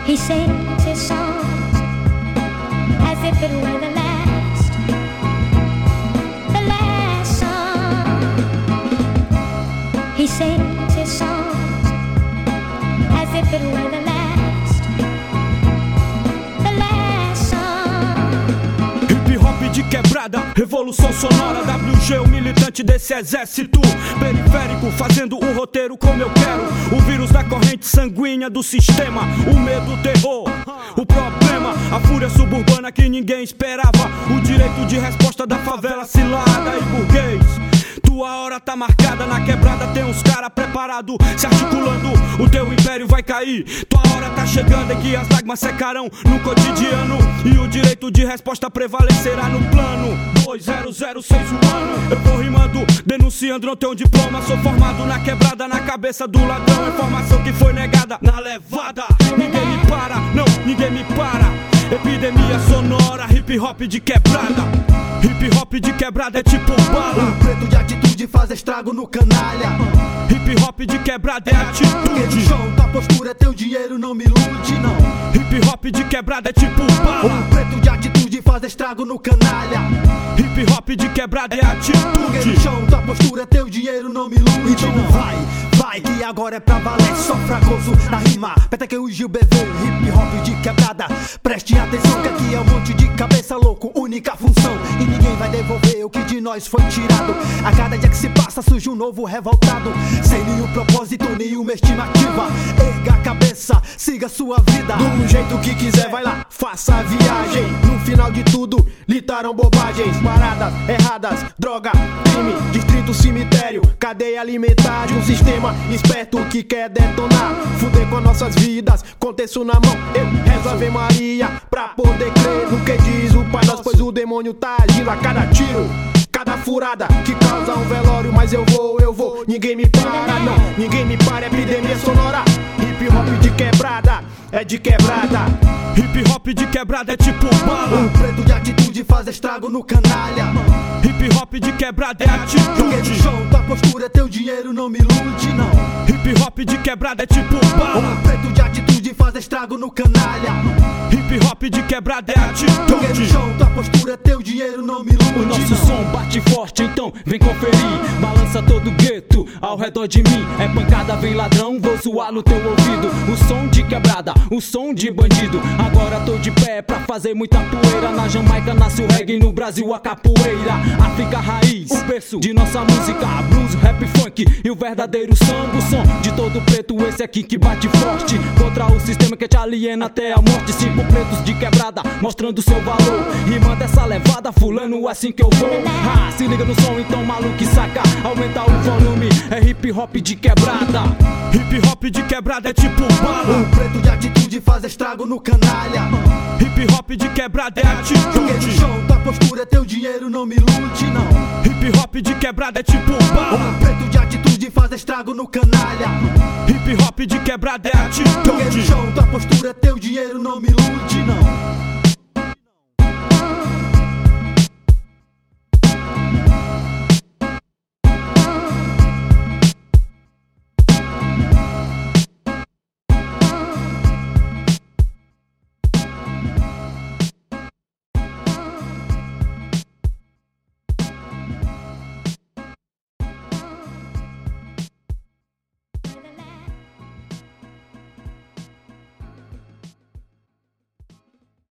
He sings his songs as if it were the last song. He sings his songs as if it were the last song. Hip hop de quebrada, revolução sonora. WG, o militante desse exército periférico, fazendo o roteiro como eu quero. O vírus da corrente sanguínea do sistema, o medo, o terror, o problema, a fúria suburbana que ninguém esperava, o direito de resposta da favela cilada e burguês. Tua hora tá marcada, na quebrada tem uns cara preparado, se articulando, o teu império vai cair. Tua hora tá chegando, é que as lágrimas secarão no cotidiano, e o direito de resposta prevalecerá no plano 2006 humano. Eu vou rimando, denunciando, não tenho diploma, sou formado na quebrada, na cabeça do ladrão. Informação que foi negada na levada, ninguém me para, não, ninguém me para. Epidemia sonora, hip hop de quebrada. Hip hop de quebrada é tipo bala. Um preto de atitude faz estrago no canalha. Hip hop de quebrada é atitude. No chão, tua postura é teu dinheiro, não me ilude, não. Hip hop de quebrada é tipo bala. Um preto de atitude faz estrago no canalha. Hip hop de quebrada é atitude. No chão, tua postura é teu dinheiro, não me ilude, então não. Vai, que agora é pra valer. Só fracoso na rima, peta que o Gil BV. Hip hop de quebrada, preste atenção que aqui é um monte de cabeça louco, única função. E ninguém vai devolver o que de nós foi tirado. A cada dia que se passa surge um novo revoltado, sem nenhum propósito, nenhuma estimativa. Erga a cabeça, siga sua vida do jeito que quiser, vai lá, faça a viagem. No final de tudo, litaram bobagens, paradas erradas, droga, crime, distrito, cemitério, cadeia alimentar de um sistema esperto que quer detonar, fuder com nossas vidas, contexto na mão. Eu rezo Ave Maria pra poder crer no que diz o Pai Nosso, pois o demônio tá agindo a cada tiro, cada furada que causa um velório. Mas eu vou, ninguém me para, não, ninguém me para. Epidemia sonora, hip hop de quebrada, é de quebrada. Hip hop de quebrada é tipo bala. Um preto de atitude faz estrago no canalha. Hip hop de quebrada é atitude. No chão, tua postura é teu dinheiro, não me ilude, não. Hip hop de quebrada é tipo bala. Um preto de atitude faz estrago no canalha. Hip hop de quebrada é atitude. No chão, tua postura é teu dinheiro, não me ilude, o nosso não. som bate forte, então vem conferir. Balança todo o gueto ao redor de mim. É pancada, vem ladrão, vou zoar no teu ouvido. O som de quebrada, o som de bandido. Agora tô de pé pra fazer muita poeira. Na Jamaica nasce o reggae, no Brasil a capoeira. África raiz, o berço de nossa música. Blues, rap, funk e o verdadeiro samba. O som de todo preto, esse aqui que bate forte contra o sistema que te aliena até a morte. 5 pretos de quebrada, mostrando seu valor. Rima dessa levada, fulano, assim que eu vou. Se liga no som, então maluco e saca. Aumenta o volume, é hip hop de quebrada. Hip hop de quebrada é tipo bala. Um preto de atitude faz estrago no canalha. Hip hop de quebrada é atitude. No chão, tua postura é teu dinheiro, não me ilude, não. Hip hop de quebrada é tipo bala. Um preto de atitude faz estrago no canalha. Hip hop de quebrada é atitude. No chão, tua postura é teu dinheiro, não me ilude, não.